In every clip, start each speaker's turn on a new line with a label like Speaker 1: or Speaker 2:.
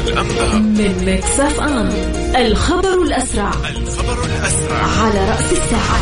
Speaker 1: الأنباء
Speaker 2: من ميكس اف ام. الخبر الأسرع على رأس الساعة.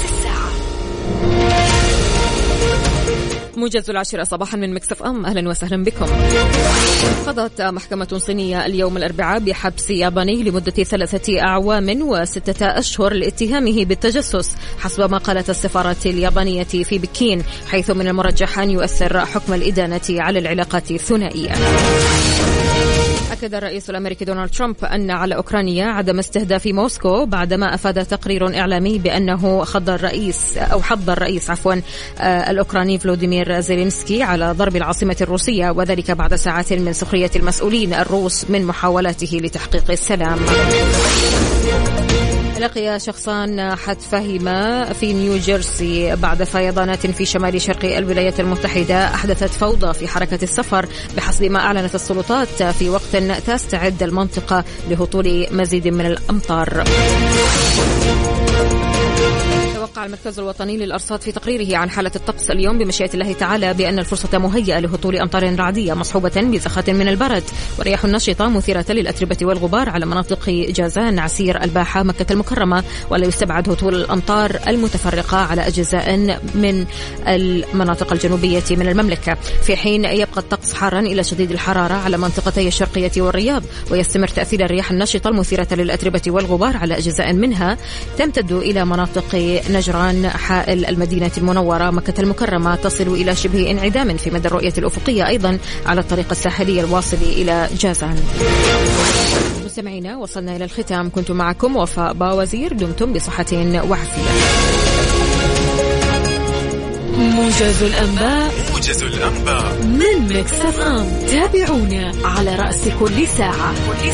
Speaker 2: موجز 10 صباحا من ميكس اف ام. أهلا وسهلا بكم. قضت محكمة صينية اليوم الأربعاء بحبس ياباني لمدة 3 أعوام و6 أشهر لاتهامه بالتجسس حسب ما قالت السفارة اليابانية في بكين، حيث من المرجح أن يؤثر حكم الإدانة على العلاقات الثنائية. أكد الرئيس الأمريكي دونالد ترامب أن على أوكرانيا عدم استهداف موسكو بعدما أفاد تقرير إعلامي بأنه حض الرئيس الأوكراني فلوديمير زيلينسكي على ضرب العاصمة الروسية، وذلك بعد ساعات من سخرية المسؤولين الروس من محاولاته لتحقيق السلام. لقي شخصان حتفهما في نيوجيرسي بعد فيضانات في شمال شرق الولايات المتحدة أحدثت فوضى في حركة السفر بحسب ما أعلنت السلطات، في وقت تستعد المنطقة لهطول مزيد من الأمطار. توقع المركز الوطني للأرصاد في تقريره عن حالة الطقس اليوم بمشيئة الله تعالى بأن الفرصة مهيئة لهطول أمطار رعدية مصحوبة بزخات من البرد ورياح نشطة مثيرة للأتربة والغبار على مناطق جازان، عسير، الباحة، مكة المكرمة، ولا يستبعد هطول الأمطار المتفرقة على أجزاء من المناطق الجنوبية من المملكة، في حين يبقى الطقس حارا إلى شديد الحرارة على منطقتي الشرقية والرياض، ويستمر تأثير الرياح النشطة المثيرة للأتربة والغبار على أجزاء منها تمتد إلى مناطق نجران، حائل، المدينة المنورة، مكة المكرمة، تصل إلى شبه انعدام في مدى الرؤية الأفقية أيضا على الطريق الساحلي الواصل إلى جازان. مستمعينا، وصلنا إلى الختام. كنت معكم وفاء باوزير، دمتم بصحة وعافية. موجز الأنباء من ميكس اف ام. تابعونا على رأس كل ساعة.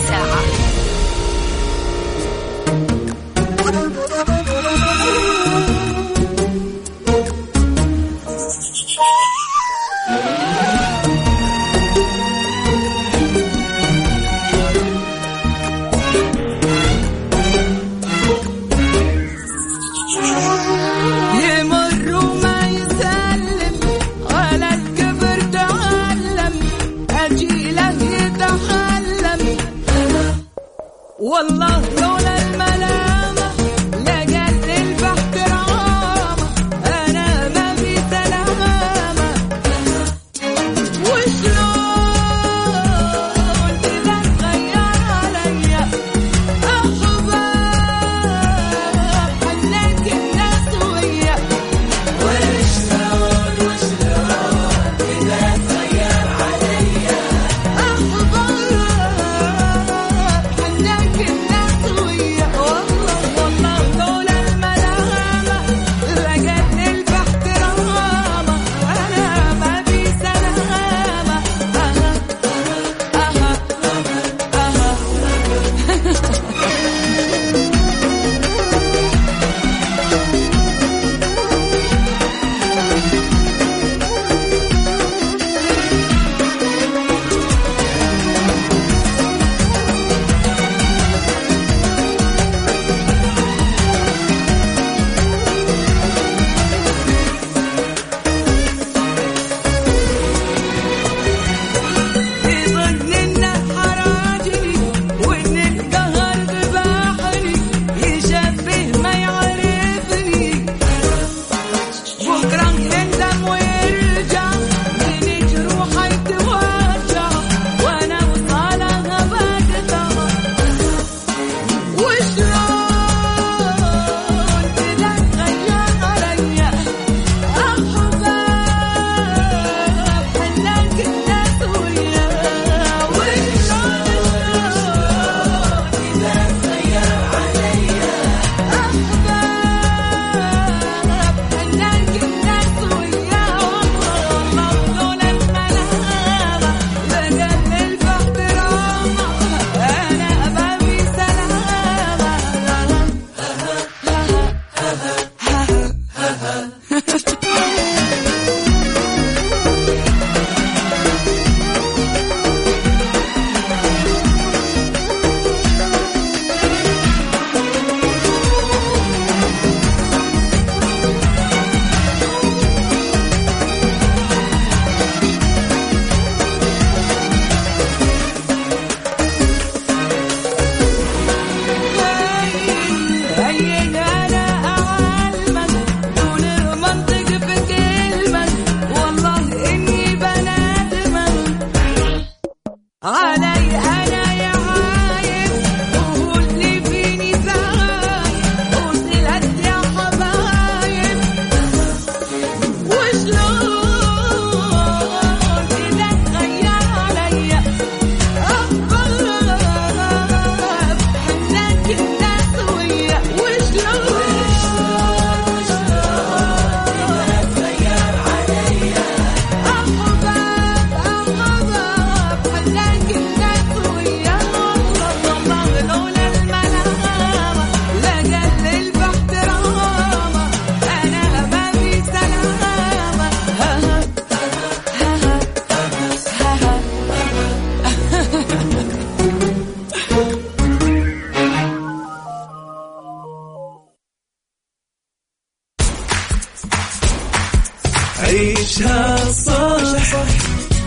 Speaker 3: والله لولا الملامة لقد البحث رامة، أنا ما في سلامة، وشلون إذا تغير عليا أحباب حنك الناس ويا، وشلون إذا تغير عليا أحباب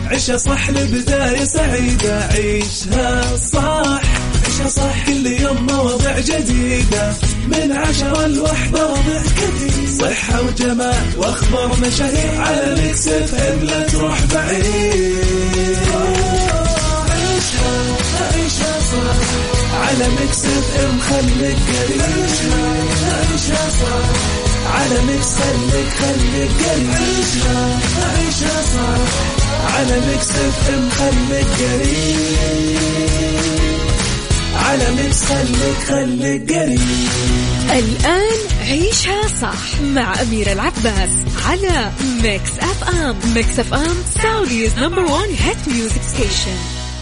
Speaker 1: عيشها صح لبداية سعيدة. عيشها صح، عيشها صح، كل يوم مواضيع جديدة من 10 ل1 وضع كثير، صحة وجمال واخبار مشاهير على ميكس اف ام، لا تروح بعيد. عيشها عيشها صح على ميكس اف ام، خليك قريب. عيشها صح على ميكس، خليك قريب. عيشها صح على ميكس اف ام، خليك قريب. على ميكس خليك قريب.
Speaker 2: الآن عيشها صح مع أميرة العباس على ميكس اف ام. ميكس اف ام سعوديز نمبر 1 هيت ميوزك ستيشن.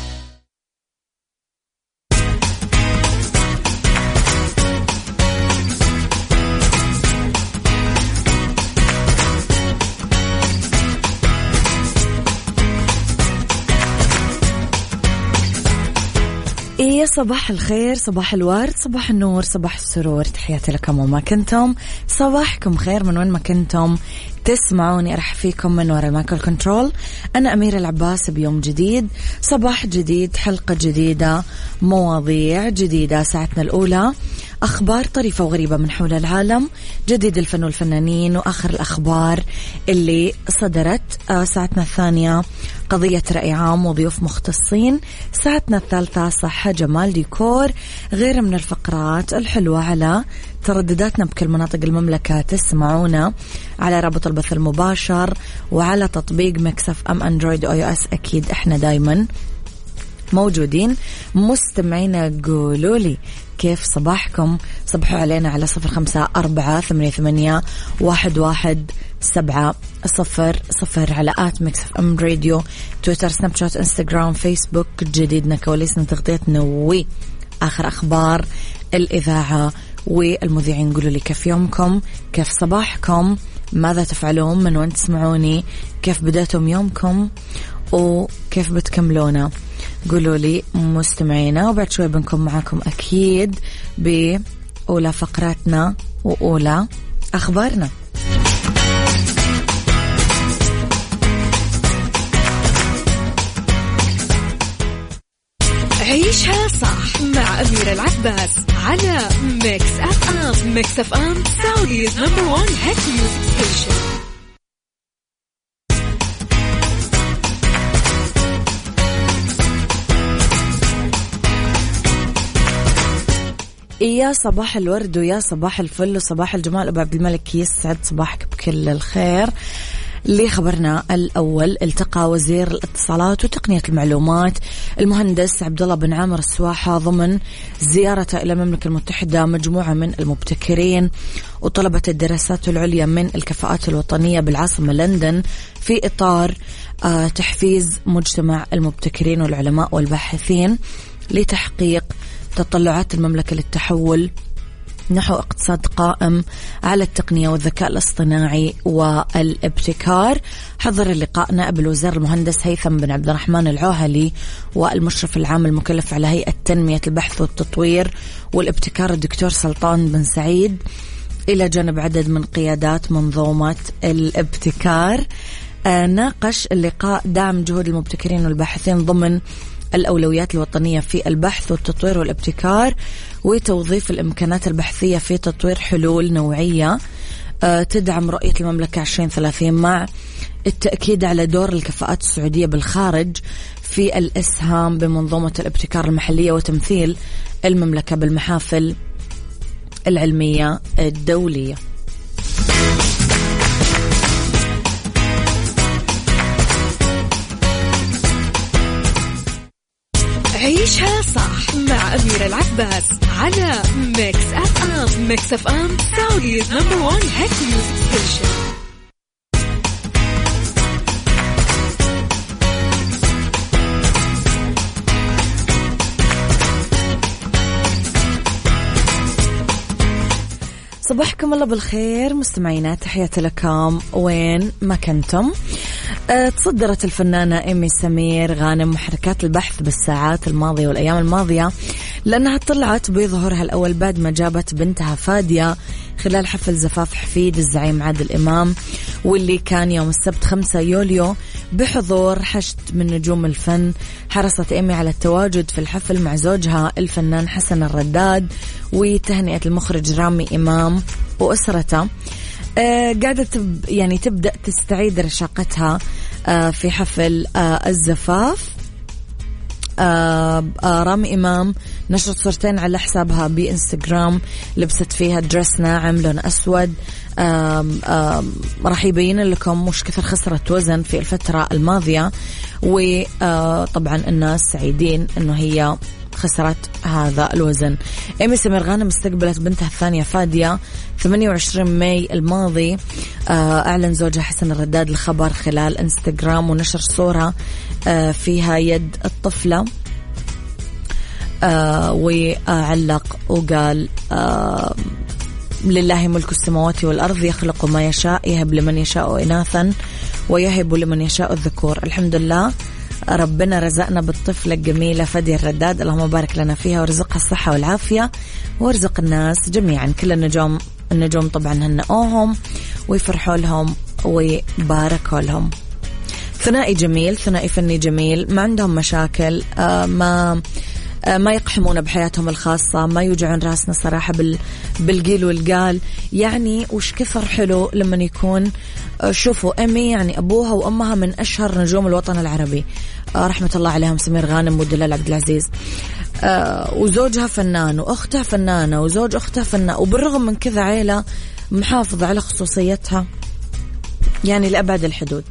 Speaker 4: يا صباح الخير، صباح الورد، صباح النور، صباح السرور، تحياتي لكم وما كنتم. صباحكم خير من وين ما كنتم تسمعوني. أرحب فيكم من وراء المايكل كنترول. أنا أميرة العباس بيوم جديد، صباح جديد، حلقة جديدة، مواضيع جديدة. ساعتنا الأولى أخبار طريفة وغريبة من حول العالم، جديد الفن والفنانين وآخر الأخبار اللي صدرت. ساعتنا الثانية قضية رأي عام وضيوف مختصين. ساعتنا الثالثة صحة، جمال، ديكور، غير من الفقرات الحلوة على تردداتنا بكل مناطق المملكة. تسمعونا على رابط البث المباشر وعلى تطبيق ميكس اف ام اندرويد او iOS. أكيد احنا دايما موجودين. مستمعينا قولوا لي كيف صباحكم، صبحوا علينا على 0548811700 على آت ميكس اف ام راديو، تويتر، سناب شات، انستغرام، فيسبوك. جديدنا، كواليسنا، تغطيتنا وآخر أخبار الإذاعة والمذيعين. قولوا لي كيف يومكم، كيف صباحكم، ماذا تفعلون، من وين تسمعوني، كيف بدأتم يومكم وكيف بتكملونه. قولوا لي مستمعينا، وبعد شوي بنكون معاكم أكيد بأولى فقراتنا وأولى أخبارنا.
Speaker 2: عيشها صح مع أميرة العباس على ميكس اف ام. ميكس اف ام سعوديز نمبر 1 هيت ميوزك ستيشن.
Speaker 4: يا صباح الورد ويا صباح الفل وصباح الجمال. أبو عبد الملك يسعد صباحك بكل الخير. لخبرنا الأول، التقى وزير الاتصالات وتقنية المعلومات المهندس عبد الله بن عامر السواحة ضمن زيارته إلى المملكة المتحدة مجموعة من المبتكرين وطلبة الدراسات العليا من الكفاءات الوطنية بالعاصمة لندن في إطار تحفيز مجتمع المبتكرين والعلماء والباحثين لتحقيق تطلعات المملكة للتحول نحو اقتصاد قائم على التقنية والذكاء الاصطناعي والابتكار. حضر اللقاء نائب الوزير المهندس هيثم بن عبد الرحمن العوهلي والمشرف العام المكلف على هيئة تنمية البحث والتطوير والابتكار الدكتور سلطان بن سعيد، إلى جانب عدد من قيادات منظومة الابتكار. ناقش اللقاء دعم جهود المبتكرين والباحثين ضمن الأولويات الوطنية في البحث والتطوير والابتكار وتوظيف الإمكانات البحثية في تطوير حلول نوعية تدعم رؤية المملكة 2030، مع التأكيد على دور الكفاءات السعودية بالخارج في الإسهام بمنظومة الابتكار المحلية وتمثيل المملكة بالمحافل العلمية الدولية.
Speaker 2: عيشها صح مع أميرة العباس على ميكس اف ام. ميكس اف ام سعوديز نمبر 1 هيت ميوزك ستيشن.
Speaker 4: صباحكم الله بالخير مستمعينا، تحياتي لكم وين ما كنتم. تصدرت الفنانة إيمي سمير غانم محركات البحث بالساعات الماضية والأيام الماضية لأنها طلعت بظهورها الأول بعد ما جابت بنتها فادية خلال حفل زفاف حفيد الزعيم عادل إمام، واللي كان يوم السبت 5 يوليو بحضور حشد من نجوم الفن. حرصت إيمي على التواجد في الحفل مع زوجها الفنان حسن الرداد وتهنئة المخرج رامي إمام وأسرته. قاعدة يعني تبدأ تستعيد رشاقتها في حفل الزفاف. رامي إمام نشرت صورتين على حسابها بإنستغرام لبست فيها درس ناعم لون أسود. راح يبين لكم مش كثر خسرت وزن في الفترة الماضية، وطبعا الناس سعيدين أنه هي خسرت هذا الوزن. إيمي سمير غانم استقبلت بنتها الثانية فادية 28 ماي الماضي. أعلن زوجها حسن الرداد الخبر خلال انستغرام ونشر صورة فيها يد الطفلة، وعلق وقال لله ملك السماوات والأرض يخلق ما يشاء يهب لمن يشاء إناثا ويهب لمن يشاء الذكور. الحمد لله ربنا رزقنا بالطفلة الجميلة فادية الرداد، اللهم بارك لنا فيها ورزقها الصحة والعافية وارزق الناس جميعا. كل النجوم طبعا هنأوهم ويفرحوا لهم ويباركوا لهم. ثنائي جميل، ثنائي فني جميل، ما عندهم مشاكل، ما يقحمون بحياتهم الخاصة، ما يوجعون راسنا صراحة بالقيل والقال. يعني وش كثر حلو لما يكون شوفوا إيمي يعني أبوها وأمها من أشهر نجوم الوطن العربي رحمة الله عليهم، سمير غانم ودلال عبد العزيز، وزوجها فنان وأختها فنانة وزوج أختها فنان، وبالرغم من كذا عيلة محافظة على خصوصيتها يعني لأبعد الحدود.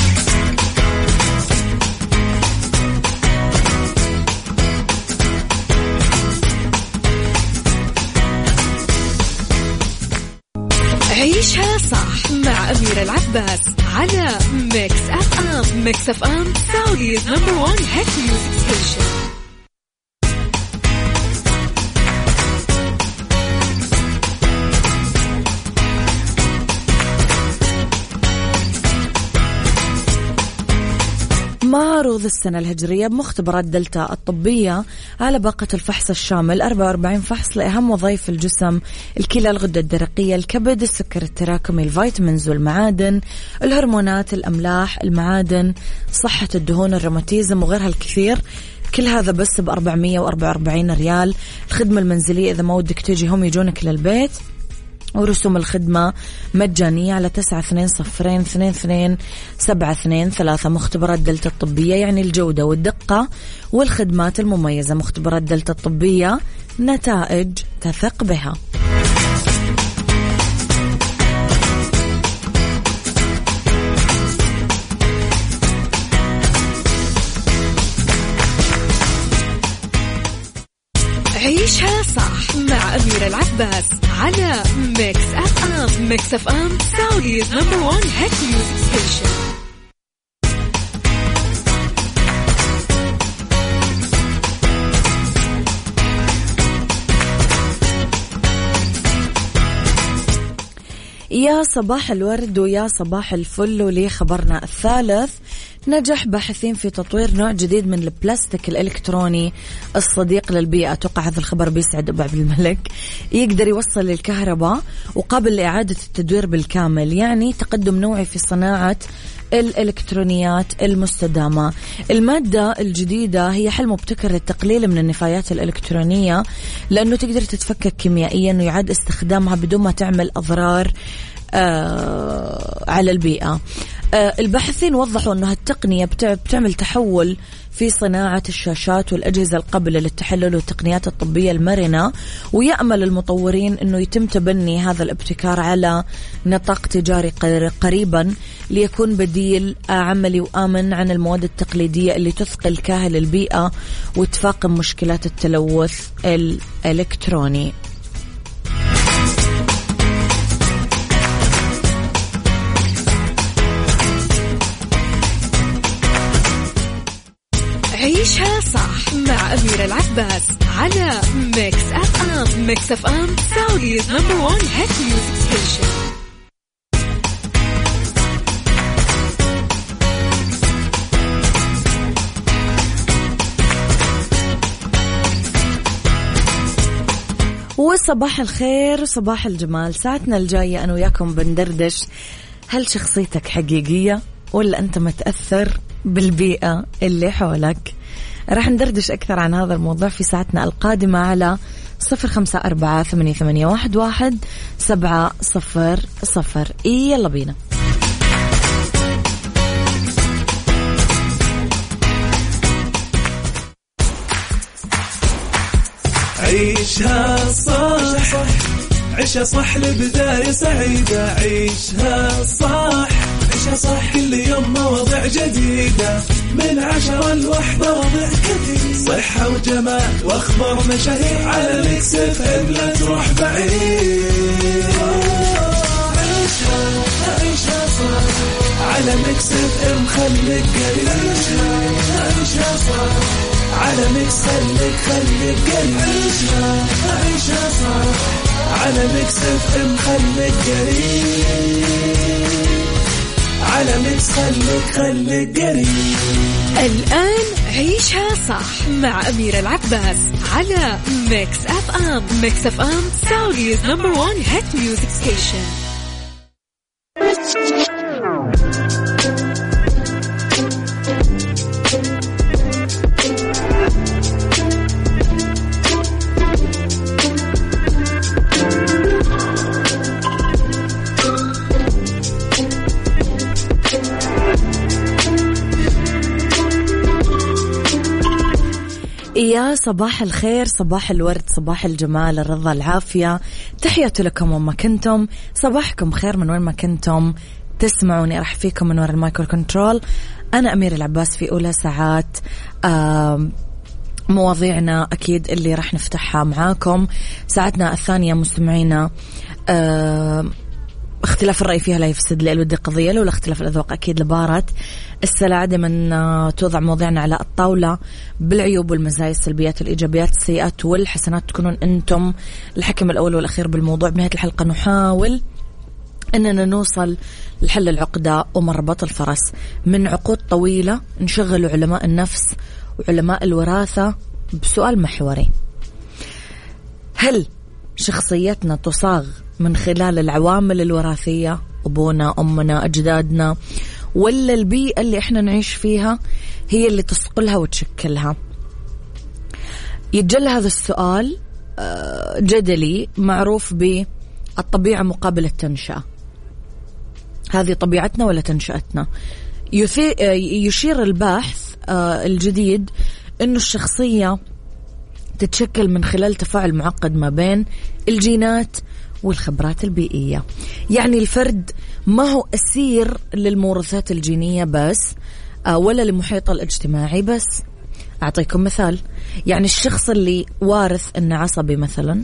Speaker 2: عيشها صح مع أميرة العباس على ميكس أف أم. ميكس أف أم سعوديز نمبر 1 هيت ميوزك ستيشن.
Speaker 4: معروض السنة الهجرية بمختبرات دلتا الطبية على باقة الفحص الشامل 44 فحص لأهم وظائف الجسم: الكلى، الغدة الدرقية، الكبد، السكر التراكمي، الفيتامينز والمعادن، الهرمونات، الأملاح، المعادن، صحة الدهون، الروماتيزم وغيرها الكثير. كل هذا بس ب444 ريال. الخدمة المنزلية إذا ما ودك تجي هم يجونك للبيت، ورسوم الخدمة مجانية على 9202227223. مختبرات دلتا الطبية يعني الجودة والدقة والخدمات المميزة. مختبرات دلتا الطبية، نتائج تثق بها.
Speaker 2: عيشها صح مع أميرة العباس على ميكس أف أم. ميكس أف أم سعوديز نمبر 1 هيت ميوزك ستيشن.
Speaker 4: يا صباح الورد ويا صباح الفل. ولي خبرنا الثالث: نجح باحثين في تطوير نوع جديد من البلاستيك الإلكتروني الصديق للبيئة. توقع هذا الخبر بيسعد أبو عبد الملك. يقدر يوصل للكهرباء وقابل لإعادة التدوير بالكامل، يعني تقدم نوعي في صناعة الإلكترونيات المستدامة. المادة الجديدة هي حل مبتكر للتقليل من النفايات الإلكترونية، لأنه تقدر تتفكك كيميائيا ويعاد استخدامها بدون ما تعمل أضرار على البيئة. الباحثين وضحوا أنه التقنية بتعمل تحول في صناعة الشاشات والأجهزة القابلة للتحلل والتقنيات الطبية المرنة، ويأمل المطورين أنه يتم تبني هذا الابتكار على نطاق تجاري قريبا ليكون بديل عملي وآمن عن المواد التقليدية اللي تثقل كاهل البيئة وتفاقم مشكلات التلوث الإلكتروني.
Speaker 2: عيشها صح مع أميرة العباس على ميكس أف أم. ميكس أف أم سعوديز نمبر 1 هيت ميوزك ستيشن.
Speaker 4: وصباح الخير وصباح الجمال. ساعتنا الجاية أنا وياكم بندردش هل شخصيتك حقيقية ولا أنت متأثر بالبيئة اللي حولك؟ راح ندردش أكثر عن هذا الموضوع في ساعتنا القادمة على 0548811700. يلا بينا.
Speaker 1: عيشها صح، عيشها صح لبداية سعيدة. عيشها صح، عيشها صح كل يوم مواضيع جديدة من 10 ل1 مواضيع كثير، صحة وجمال واخبار مشاهير على ميكس اف ام. لا تروح بعيد، عيشها صح على ميكس اف ام. خليك قريب، عيشها صح على ميكس. خليك قريب، عيشها صح على ميكس اف ام. خليك قريب على ميكس. خليك قريب.
Speaker 2: الآن عيشها صح مع أميرة العباس على ميكس اف ام. ميكس اف ام سعوديز نمبر 1 هيت ميوزك ستيشن.
Speaker 4: يا صباح الخير، صباح الورد، صباح الجمال، الرضا، العافية. تحياتي لكم وما كنتم. صباحكم خير من وين ما كنتم تسمعوني. راح فيكم من وراء المايكرو كنترول. أنا أمير العباس في أولى ساعات مواضيعنا أكيد اللي راح نفتحها معاكم. ساعتنا الثانية مستمعينا اختلاف الرأي فيها لا يفسد للود قضية، لولا اختلاف الأذواق أكيد لبارت السلعة. من توضع مواضيعنا على الطاولة بالعيوب والمزايا، السلبيات والإيجابيات، السيئات والحسنات، تكونون أنتم الحكم الأول والأخير بالموضوع. بنهاية الحلقة نحاول أننا نوصل لحل العقدة ومربط الفرس. من عقود طويلة نشغل علماء النفس وعلماء الوراثة بسؤال محوري: هل شخصيتنا تصاغ من خلال العوامل الوراثية، أبونا، أمنا، أجدادنا، ولا البيئة اللي إحنا نعيش فيها هي اللي تصقلها وتشكلها؟ يتجلى هذا السؤال جدلي معروف بالطبيعة مقابل التنشئة. هذه طبيعتنا ولا تنشئتنا؟ يشير البحث الجديد إنه الشخصية تتشكل من خلال تفاعل معقد ما بين الجينات والخبرات البيئية. يعني الفرد ما هو أسير للموروثات الجينية بس ولا لمحيطه الاجتماعي بس. أعطيكم مثال: يعني الشخص اللي وارث إنه عصبي مثلا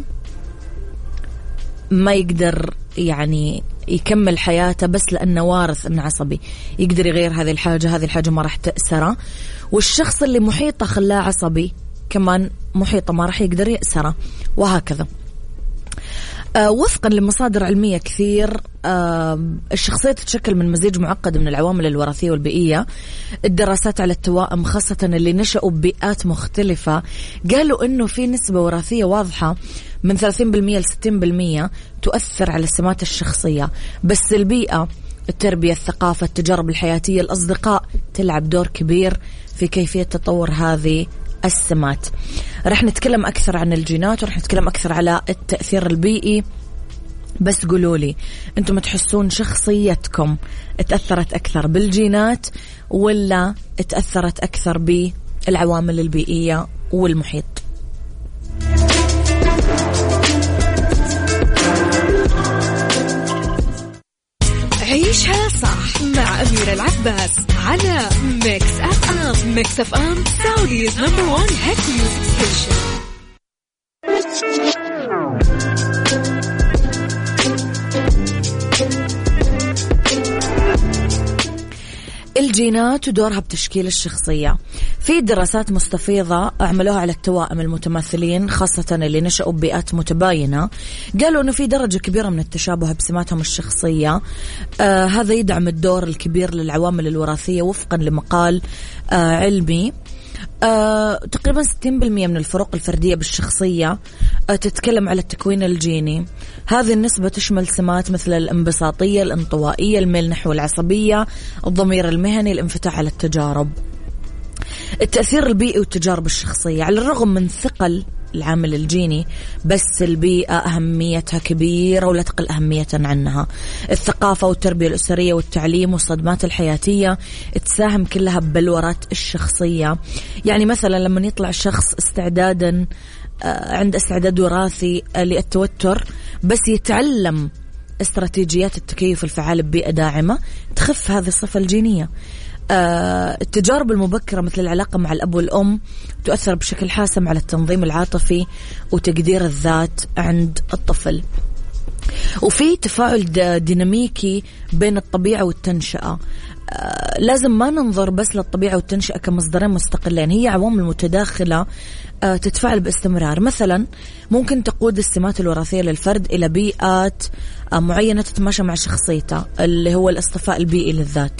Speaker 4: ما يقدر يعني يكمل حياته بس لأنه وارث إنه عصبي، يقدر يغير هذه الحاجة ما راح تأثره. والشخص اللي محيطه خلاه عصبي كمان محيطه ما راح يقدر يأثره، وهكذا. وفقا لمصادر علمية كثير الشخصية تتشكل من مزيج معقد من العوامل الوراثية والبيئية. الدراسات على التوائم خاصة اللي نشأوا ببيئات مختلفة قالوا إنه في نسبة وراثية واضحة من 30% ل 60% تؤثر على سمات الشخصية. بس البيئة، التربية، الثقافة، التجارب الحياتية، الأصدقاء تلعب دور كبير في كيفية تطور هذه السمات. رح نتكلم أكثر عن الجينات ورح نتكلم أكثر على التأثير البيئي. بس قولوا لي أنتم تحسون شخصيتكم تأثرت أكثر بالجينات ولا تأثرت أكثر بالعوامل البيئية والمحيط؟
Speaker 2: عيشها صح مع أميرة العباس على ميكس اف ام. ميكس اف ام سعوديز نمبر 1 هيت ميوزك ستيشن.
Speaker 4: الجينات ودورها بتشكيل الشخصية. في دراسات مستفيضة عملوها على التوائم المتماثلين خاصة اللي نشأوا ببيئات متباينة، قالوا أنه في درجة كبيرة من التشابه بسماتهم الشخصية. هذا يدعم الدور الكبير للعوامل الوراثية وفقا لمقال علمي. تقريبا 60% من الفروق الفردية بالشخصية تتكلم على التكوين الجيني. هذه النسبة تشمل سمات مثل الانبساطية، الانطوائية، الميل نحو العصبية، الضمير المهني، الانفتاح على التجارب. التأثير البيئي والتجارب الشخصية، على الرغم من ثقل العامل الجيني بس البيئة أهميتها كبيرة ولا تقل أهمية عنها. الثقافة والتربية الأسرية والتعليم والصدمات الحياتية تساهم كلها ببلورات الشخصية. يعني مثلا لما يطلع شخص عند استعداد وراثي للتوتر بس يتعلم استراتيجيات التكيف الفعال ببيئة داعمة تخف هذه الصفة الجينية. التجارب المبكرة مثل العلاقة مع الأب والأم تؤثر بشكل حاسم على التنظيم العاطفي وتقدير الذات عند الطفل. وفي تفاعل ديناميكي بين الطبيعة والتنشئة. لازم ما ننظر بس للطبيعة والتنشئة كمصدرين مستقلين، هي عوامل متداخلة تتفاعل باستمرار. مثلا ممكن تقود السمات الوراثية للفرد إلى بيئات معينة تتماشى مع شخصيته، اللي هو الاصطفاء البيئي للذات.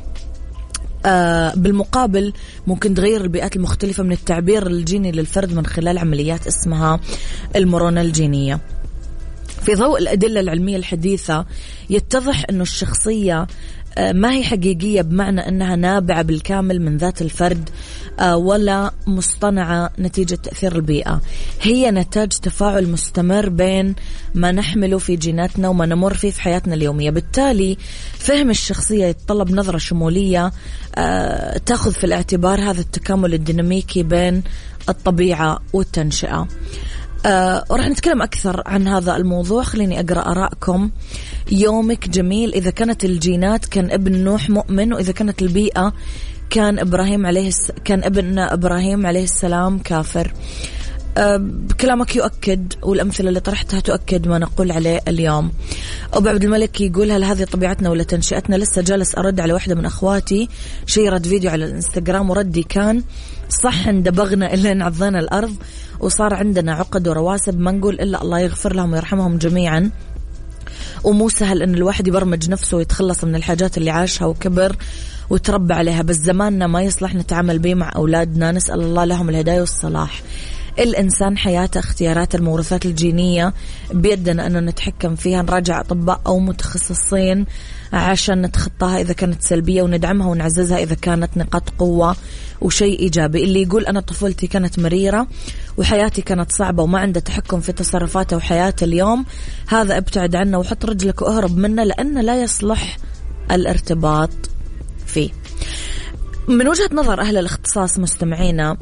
Speaker 4: بالمقابل ممكن تغير البيئات المختلفة من التعبير الجيني للفرد من خلال عمليات اسمها المرونة الجينية. في ضوء الأدلة العلمية الحديثة يتضح أن الشخصية ما هي حقيقية بمعنى أنها نابعة بالكامل من ذات الفرد ولا مصطنعة نتيجة تأثير البيئة. هي نتاج تفاعل مستمر بين ما نحمله في جيناتنا وما نمر فيه في حياتنا اليومية. بالتالي فهم الشخصية يتطلب نظرة شمولية تأخذ في الاعتبار هذا التكامل الديناميكي بين الطبيعة والتنشئة. ورح نتكلم أكثر عن هذا الموضوع. خليني أقرأ آراءكم. يومك جميل. إذا كانت الجينات كان ابن نوح مؤمن، وإذا كانت البيئة كان ابن إبراهيم عليه السلام كافر. كلامك يؤكد والأمثلة اللي طرحتها تؤكد ما نقول عليه اليوم. أبو عبد الملك يقول هل هذه طبيعتنا ولا تنشئتنا؟ لسه جالس أرد على واحدة من أخواتي شيرت فيديو على الإنستغرام وردي كان صح اندبغنا إلا نعضينا الأرض وصار عندنا عقد ورواسب، ما نقول إلا الله يغفر لهم ويرحمهم جميعا. ومو سهل أن الواحد يبرمج نفسه ويتخلص من الحاجات اللي عاشها وكبر وتربى عليها، بس زماننا ما يصلح نتعامل به مع أولادنا. نسأل الله لهم الهداية والصلاح. الإنسان حياته اختيارات الموروثات الجينية بيدنا أنه نتحكم فيها. نراجع أطباء أو متخصصين عشان نتخطاها إذا كانت سلبية وندعمها ونعززها إذا كانت نقاط قوة وشيء إيجابي. اللي يقول أنا طفولتي كانت مريرة وحياتي كانت صعبة وما عنده تحكم في تصرفاته وحياته اليوم، هذا ابتعد عنه وحط رجلك وأهرب منه لأنه لا يصلح الارتباط فيه. من وجهة نظر أهل الاختصاص مستمعينا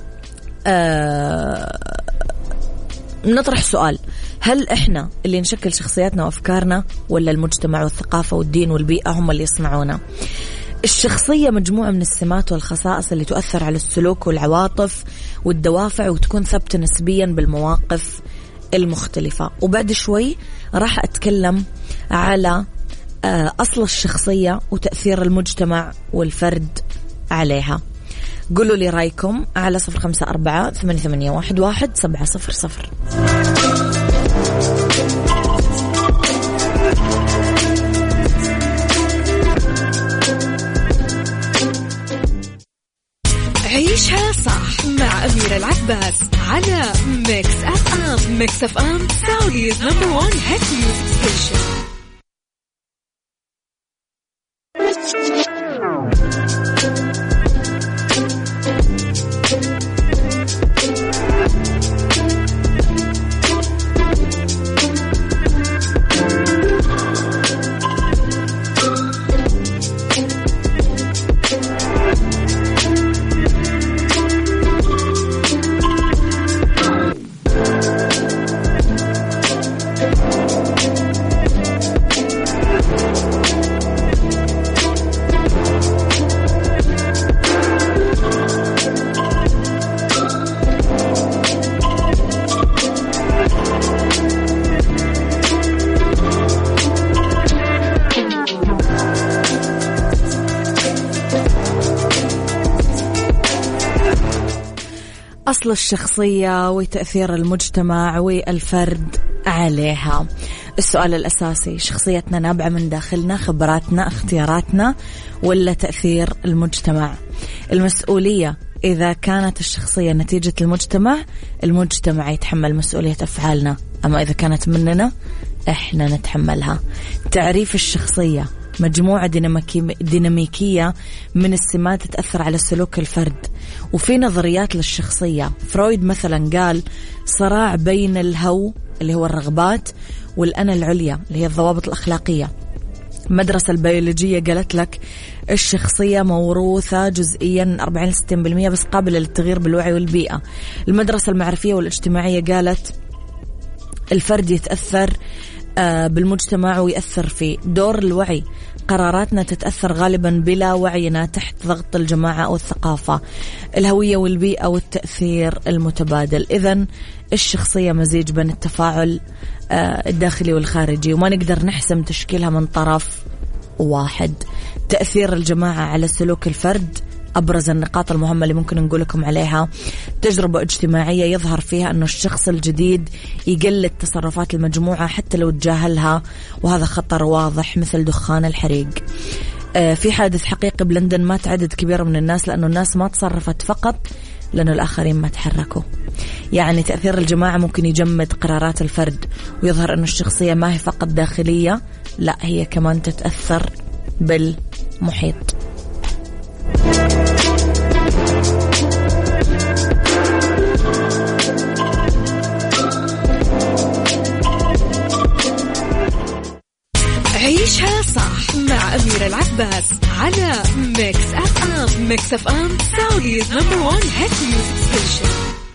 Speaker 4: نطرح سؤال: هل إحنا اللي نشكل شخصياتنا وأفكارنا ولا المجتمع والثقافة والدين والبيئة هم اللي يصنعونا؟ الشخصية مجموعة من السمات والخصائص اللي تؤثر على السلوك والعواطف والدوافع وتكون ثابتة نسبيا بالمواقف المختلفة. وبعد شوي راح أتكلم على أصل الشخصية وتأثير المجتمع والفرد عليها. قولوا لي رأيكم على 0548811700.
Speaker 2: عيشها صح مع أميرة العباس على ميكس أف أم. ميكس أف أم سعوديز نمبر 1 هيت ميوزك ستيشن. أصل الشخصية وتأثير المجتمع والفرد عليها. السؤال الأساسي: شخصيتنا نابعة من داخلنا، خبراتنا، اختياراتنا، ولا تأثير المجتمع؟ المسؤولية
Speaker 4: إذا كانت الشخصية نتيجة المجتمع يتحمل مسؤولية أفعالنا، أما إذا كانت مننا إحنا نتحملها. تعريف الشخصية مجموعة ديناميكية من السمات تأثر على سلوك الفرد. وفي نظريات للشخصية، فرويد مثلا قال صراع بين الهو اللي هو الرغبات والأنا العليا اللي هي الضوابط الأخلاقية. المدرسة البيولوجية قالت لك الشخصية موروثة جزئيا 40-60% بس قابلة للتغيير بالوعي والبيئة. المدرسة المعرفية والاجتماعية قالت الفرد يتأثر بالمجتمع ويأثر فيه. دور الوعي، قراراتنا تتأثر غالبا بلا وعينا تحت ضغط الجماعة أو الثقافة. الهوية والبيئة والتأثير المتبادل. إذن الشخصية مزيج بين التفاعل الداخلي والخارجي، وما نقدر نحسم تشكيلها من طرف واحد. تأثير الجماعة على سلوك الفرد، أبرز النقاط المهمة اللي ممكن نقول لكم عليها: تجربة اجتماعية يظهر فيها أنه الشخص الجديد يقلد تصرفات المجموعة حتى لو تجاهلها، وهذا خطر واضح مثل دخان الحريق. في حادث حقيقي بلندن مات عدد كبير من الناس لأنه الناس ما تصرفت فقط لأنه الآخرين ما تحركوا. يعني تأثير الجماعة ممكن يجمد قرارات الفرد، ويظهر أن الشخصية ما هي فقط داخلية، لا هي كمان تتأثر بالمحيط.
Speaker 2: عيشها صح مع أميرة العباس على ميكس أف أم. ميكس أف أم سعوديز نمبر 1 هيت ميوزك ستيشن.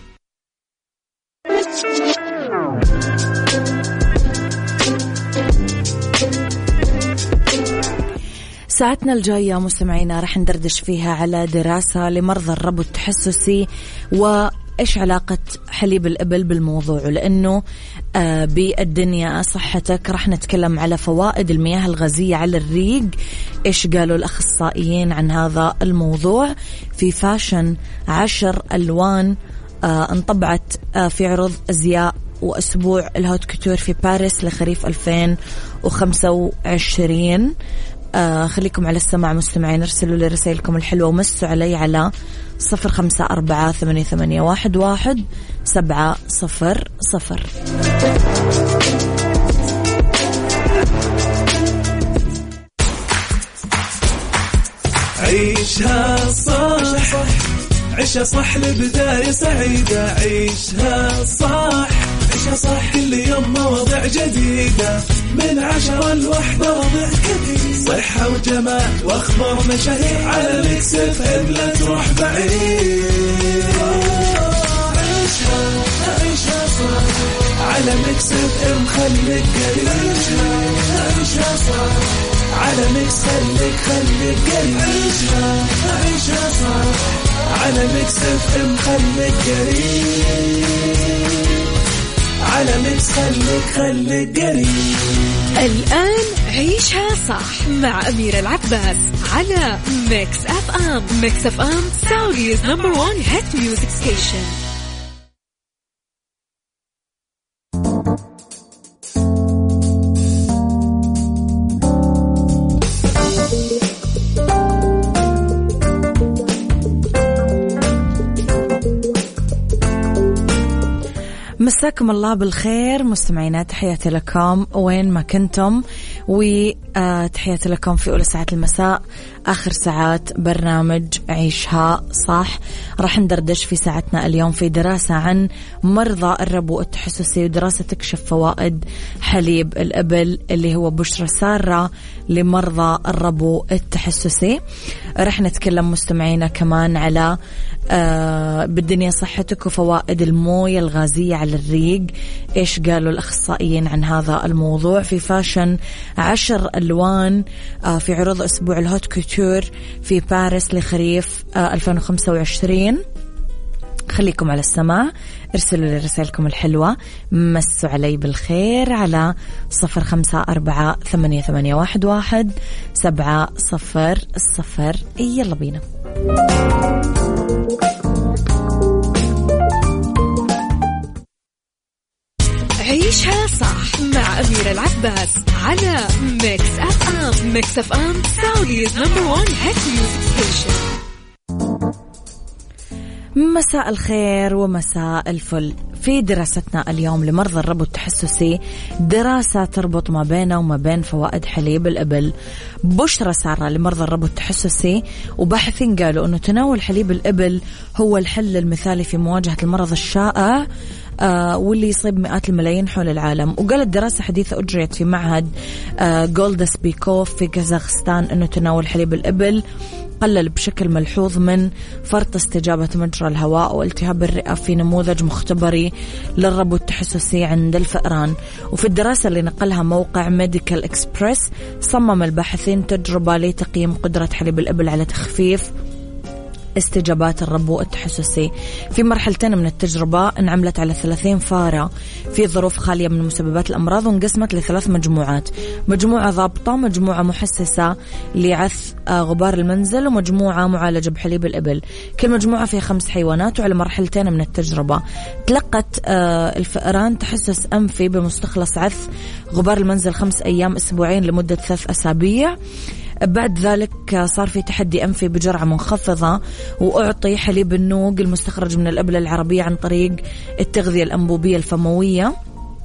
Speaker 4: ساعتنا الجاية مستمعينا رح ندردش فيها على دراسة لمرضى الربو التحسسي وإيش علاقة حليب الإبل بالموضوع، لأنه بالدنيا صحتك رح نتكلم على فوائد المياه الغازية على الريق. إيش قالوا الأخصائيين عن هذا الموضوع؟ في فاشن 10 ألوان انطبعت في عروض أزياء وأسبوع الهوت كوتور في باريس لخريف 2025. خليكم على السماع مستمعين، ارسلوا لي رسائلكم الحلوة ومسوا علي على 0548811700.
Speaker 1: عيشها صح، عيشها صح لبداية سعيدة. عيشها صح، عيشها صح كل يوم مواضيع جديدة، من 10 ل1 وضع كثير، صحة وجمال واخبار مشاهير، على ميكس اف ام لا تروح بعيد. عيشها صح على ميكس اف ام خليك قريب. عيشها صح على ميكس خليك قريب. عيشها صح على ميكس اف ام خليك قريب. على ميكس خليك قريب.
Speaker 2: الآن عيشها صح مع أميرة العباس على ميكس أف أم. ميكس أف أم سعوديز نمبر 1 هيت ميوزك ستيشن.
Speaker 4: مساكم الله بالخير مستمعينا، تحياتي لكم وين ما كنتم، وتحياتي لكم في أولى ساعات المساء، آخر ساعات برنامج عيشها صح. راح ندردش في ساعتنا اليوم في دراسة عن مرضى الربو التحسسي، ودراسة تكشف فوائد حليب الإبل اللي هو بشرة سارة لمرضى الربو التحسسي. راح نتكلم مستمعينا كمان على بالدنيا صحتك وفوائد الموية الغازية على الريق. إيش قالوا الأخصائيين عن هذا الموضوع؟ في فاشن 10 ألوان في عروض أسبوع الهوت كوتور في باريس لخريف 2025. خليكم على السماع، ارسلوا لي رسائلكم الحلوة، مسوا علي بالخير على 0548811700. يلا بينا.
Speaker 2: عيشها صح مع أميرة العباس على ميكس أف أم. ميكس أف أم سعوديز نمبر 1 هيت ميوزك ستيشن.
Speaker 4: مساء الخير ومساء الفل. في دراستنا اليوم لمرضى الربو التحسسي دراسة تربط ما بينه وما بين فوائد حليب الإبل. بشرى سارة لمرضى الربو التحسسي، وباحثين قالوا أنه تناول حليب الإبل هو الحل المثالي في مواجهة المرض الشائع واللي يصيب مئات الملايين حول العالم. وقالت دراسة حديثة أجريت في معهد جولدس بيكوف في كازاخستان أنه تناول حليب الإبل قلل بشكل ملحوظ من فرط استجابة مجرى الهواء والتهاب الرئة في نموذج مختبري للربو التحسسي عند الفئران. وفي الدراسة اللي نقلها موقع ميديكال إكسبريس صمم الباحثين تجربة لتقييم قدرة حليب الإبل على تخفيف استجابات الربو التحسسي. في مرحلتين من التجربة انعملت على 30 فارة في ظروف خالية من مسببات الأمراض، وانقسمت لثلاث مجموعات: مجموعة ضابطة، مجموعة محسسة لعث غبار المنزل، ومجموعة معالجة بحليب الإبل. كل مجموعة فيها 5 حيوانات. وعلى مرحلتين من التجربة تلقت الفئران تحسس أنفي بمستخلص عث غبار المنزل 5 أيام أسبوعين لمدة 3 أسابيع. بعد ذلك صار في تحدي أنفي بجرعة منخفضة، وأعطي حليب النوق المستخرج من الإبل العربية عن طريق التغذية الأنبوبية الفموية.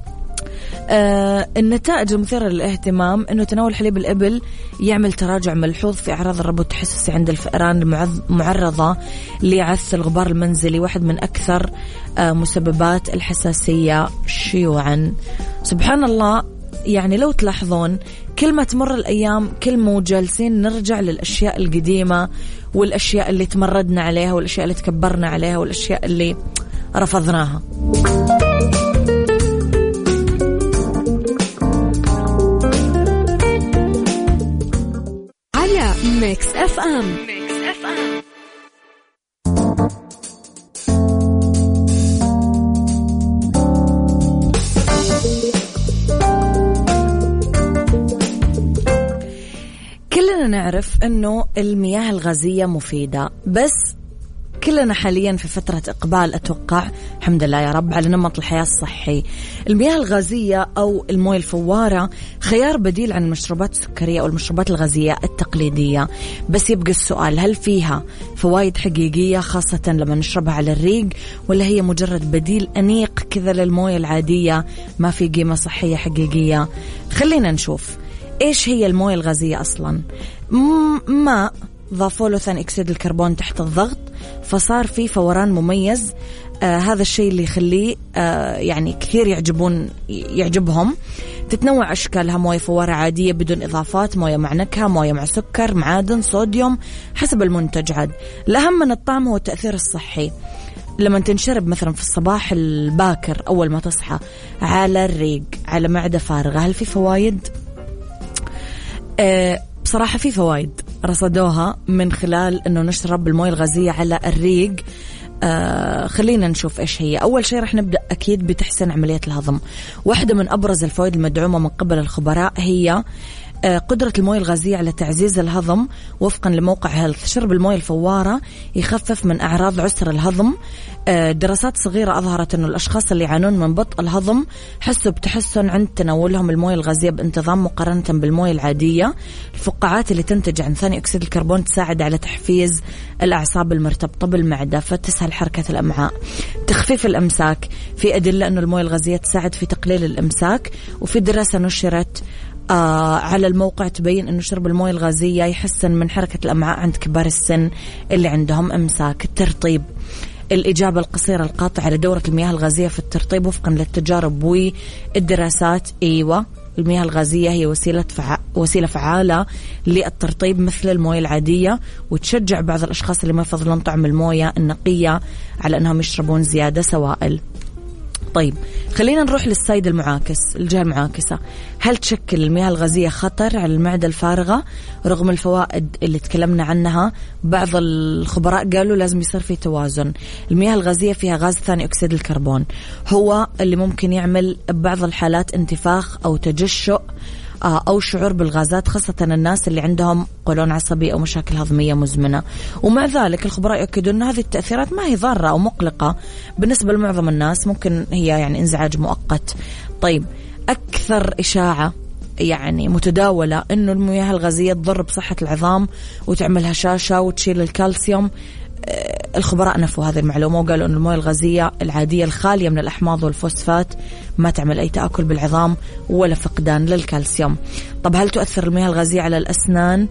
Speaker 4: النتائج المثيرة للاهتمام أنه تناول حليب الإبل يعمل تراجع ملحوظ في أعراض الربو التحسسي عند الفئران المعرضة لعث الغبار المنزلي، واحد من أكثر مسببات الحساسية شيوعا. سبحان الله، يعني لو تلاحظون كل ما تمر الأيام كل ما جالسين نرجع للأشياء القديمة والأشياء اللي تمردنا عليها والأشياء اللي تكبرنا عليها والأشياء اللي رفضناها.
Speaker 2: على ميكس اف ام.
Speaker 4: كلنا نعرف أنه المياه الغازية مفيدة، بس كلنا حاليا في فترة إقبال أتوقع الحمد لله يا رب على نمط الحياة الصحي. المياه الغازية أو الموية الفوارة خيار بديل عن المشروبات السكرية أو المشروبات الغازية التقليدية، بس يبقى السؤال: هل فيها فوائد حقيقية خاصة لما نشربها على الريق، ولا هي مجرد بديل أنيق كذا للموية العادية ما في قيمة صحية حقيقية؟ خلينا نشوف إيش هي الموية الغازية أصلا. ماء ضافوا له ثاني أكسيد الكربون تحت الضغط، فصار فيه فوران مميز. هذا الشيء اللي يخليه يعني كثير يعجبهم. تتنوع أشكالها: موية فوارة عادية بدون إضافات، موية مع نكهة، موية مع سكر، معادن، صوديوم، حسب المنتج. عاد الأهم من الطعم هو التأثير الصحي. لما تنشرب مثلا في الصباح الباكر أول ما تصحى على الريق على معدة فارغة، هل في فوائد؟ بصراحة في فوائد رصدوها من خلال أنه نشرب الموية الغازية على الريق. خلينا نشوف إيش هي. أول شيء رح نبدأ أكيد بتحسين عملية الهضم. واحدة من أبرز الفوائد المدعومة من قبل الخبراء هي قدرة الموية الغازية على تعزيز الهضم. وفقا لموقع هيلث، شرب الموية الفوارة يخفف من أعراض عسر الهضم. دراسات صغيرة أظهرت أن الأشخاص اللي يعانون من بطء الهضم حسوا بتحسن عند تناولهم الموية الغازية بانتظام مقارنة بالموية العادية. الفقاعات اللي تنتج عن ثاني أكسيد الكربون تساعد على تحفيز الأعصاب المرتبطة بالمعدة فتسهل حركة الأمعاء. تخفيف الأمساك، في أدلة أن الموية الغازية تساعد في تقليل الإمساك. وفي دراسة نشرت على الموقع تبين أنه شرب الموية الغازية يحسن من حركة الأمعاء عند كبار السن اللي عندهم إمساك. الترطيب، الإجابة القصيرة القاطعة على دورة المياه الغازية في الترطيب وفقا للتجارب والدراسات: أيوة، المياه الغازية هي وسيلة فعالة للترطيب مثل الموية العادية، وتشجع بعض الأشخاص اللي ما يفضلون طعم الموية النقية على أنهم يشربون زيادة سوائل. طيب خلينا نروح للسيد المعاكس، الجهة المعاكسة. هل تشكل المياه الغازية خطر على المعدة الفارغة؟ رغم الفوائد اللي تكلمنا عنها، بعض الخبراء قالوا لازم يصير في توازن. المياه الغازية فيها غاز ثاني أكسيد الكربون، هو اللي ممكن يعمل ببعض الحالات انتفاخ أو تجشؤ أو شعور بالغازات، خاصة الناس اللي عندهم قولون عصبي أو مشاكل هضمية مزمنة. ومع ذلك الخبراء يؤكدون أن هذه التأثيرات ما هي ضارة أو مقلقة بالنسبة لمعظم الناس، ممكن هي يعني انزعاج مؤقت. طيب أكثر إشاعة يعني متداولة أنه المياه الغازية تضر بصحة العظام وتعمل هشاشة وتشيل الكالسيوم. الخبراء نفوا هذه المعلومة وقالوا أن الموية الغازية العادية الخالية من الأحماض والفوسفات ما تعمل أي تآكل بالعظام ولا فقدان للكالسيوم. طب هل تؤثر المياه الغازية على الأسنان؟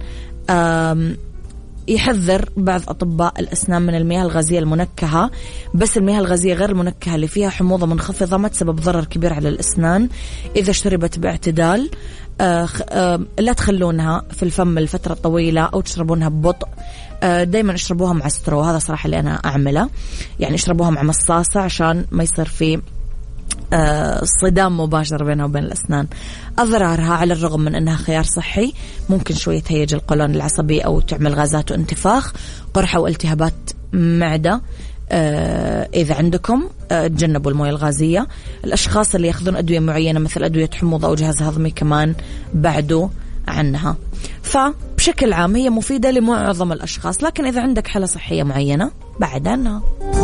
Speaker 4: يحذر بعض أطباء الأسنان من المياه الغازية المنكهة، بس المياه الغازية غير المنكهة اللي فيها حموضة منخفضة ما تسبب ضرر كبير على الأسنان إذا اشتربت باعتدال. لا تخلونها في الفم لفترة طويلة أو تشربونها ببطء. دايما اشربوها مع سترو، هذا صراحة اللي أنا أعمله، يعني اشربوها مع مصاصة عشان ما يصير في صدام مباشر بينها وبين الأسنان. أضرارها على الرغم من أنها خيار صحي ممكن شوية تهيج القولون العصبي أو تعمل غازات وانتفاخ، قرحة والتهابات معدة. إذا عندكم تجنبوا الموية الغازية. الأشخاص اللي يأخذون أدوية معينة مثل أدوية حموضة أو جهاز هضمي كمان بعدوا عنها. فبشكل عام هي مفيدة لمعظم الأشخاص، لكن إذا عندك حالة صحية معينة بعد عنها.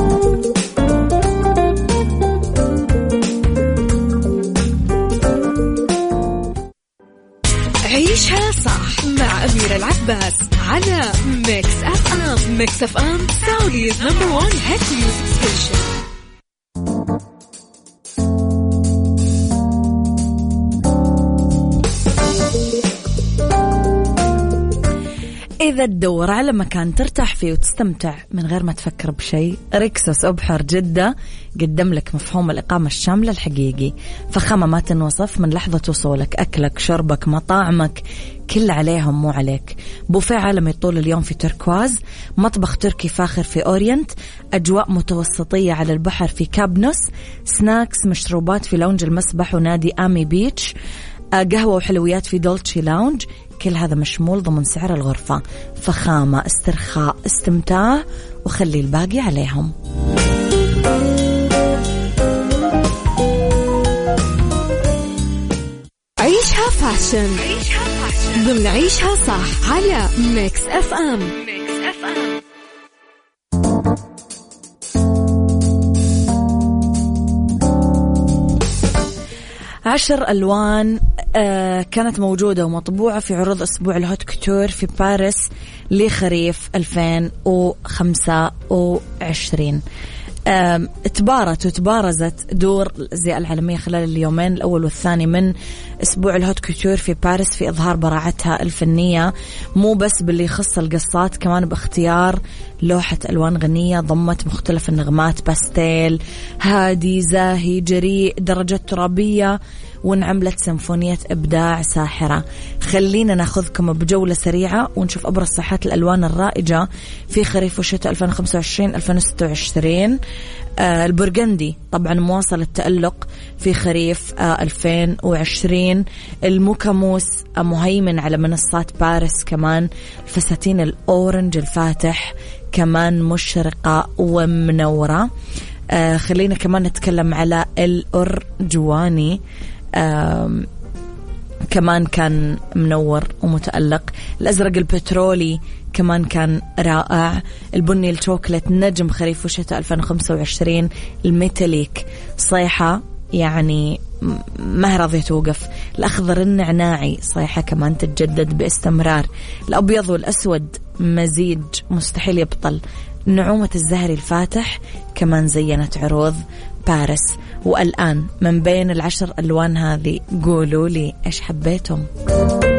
Speaker 2: عيشها صح مع أميرة العباس على ميكس أف أم. ميكس أف أم سعوديز نمبر 1 هيت ميوزك ستيشن.
Speaker 4: إذا تدور على مكان ترتاح فيه وتستمتع من غير ما تفكر بشيء، ريكسوس أبحر جدة قدم لك مفهوم الإقامة الشاملة الحقيقي. فخامة ما تنوصف من لحظة وصولك، أكلك شربك مطاعمك كل عليهم مو عليك. بوفيه عالمي طول اليوم في تركواز، مطبخ تركي فاخر في أورينت، أجواء متوسطية على البحر في كابنوس، سناكس مشروبات في لونج المسبح ونادي آمي بيتش، قهوة وحلويات في دولتشي لاونج. كل هذا مشمول ضمن سعر الغرفة. فخامة، استرخاء، استمتاع، وخلي الباقي عليهم.
Speaker 2: عيشها فاشن ضمن عيشها صح على ميكس أف أم.
Speaker 4: 10 ألوان كانت موجودة ومطبوعة في عروض أسبوع الهوت كوتور في باريس لخريف 2025. تبارت وتبارزت دور الأزياء العالمية خلال اليومين الأول والثاني من أسبوع الهوت كوتور في باريس في إظهار براعتها الفنية، مو بس باللي يخص القصات، كمان باختيار لوحة ألوان غنية ضمت مختلف النغمات، باستيل، هادي، زاهي، جريء، درجات ترابية، وانعملت سيمفونية إبداع ساحرة. خلينا ناخذكم بجولة سريعة ونشوف أبرز صيحات الألوان الرائجة في خريف وشتاء 2025-2026. البرغندي طبعا مواصل التألق في خريف 2020. الموكاموس مهيمن على منصات باريس، كمان الفساتين الأورنج الفاتح كمان مشرقة ومنورة. خلينا كمان نتكلم على الأرجواني، كمان كان منور ومتألق. الأزرق البترولي كمان كان رائع. البني الشوكولات نجم خريف وشتاء 2025. الميتاليك صيحة يعني ما راضية توقف. الأخضر النعناعي صيحة كمان تتجدد باستمرار. الأبيض والأسود مزيج مستحيل يبطل. نعومة الزهري الفاتح كمان زينت عروض باريس. والآن من بين ال10 ألوان هذه قولوا لي إيش حبيتم؟